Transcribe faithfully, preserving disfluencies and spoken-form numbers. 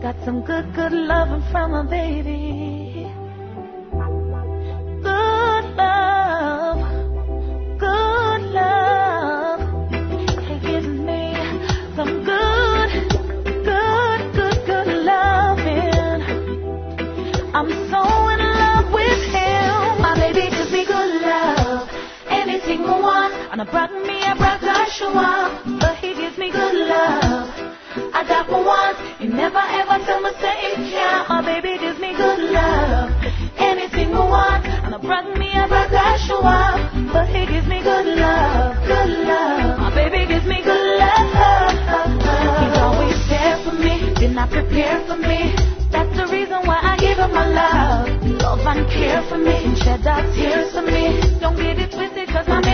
Got some good, good loving from my baby. Good love, good love. He gives me some good, good, good, good loving. I'm so in love with him. My baby gives me good love. Anything I want, and I brought me a bragashua, but he gives me good love. I got what I want. You never ever tell me say it can't. My baby gives me good love. Anything I want, and I brought me a bragashua, but he gives me good love, good love. My baby gives me good love. He's always there for me, did not prepare for me. That's the reason why I give him my love. Love and care for me, shed out tears for me. Don't get it twisted, cause my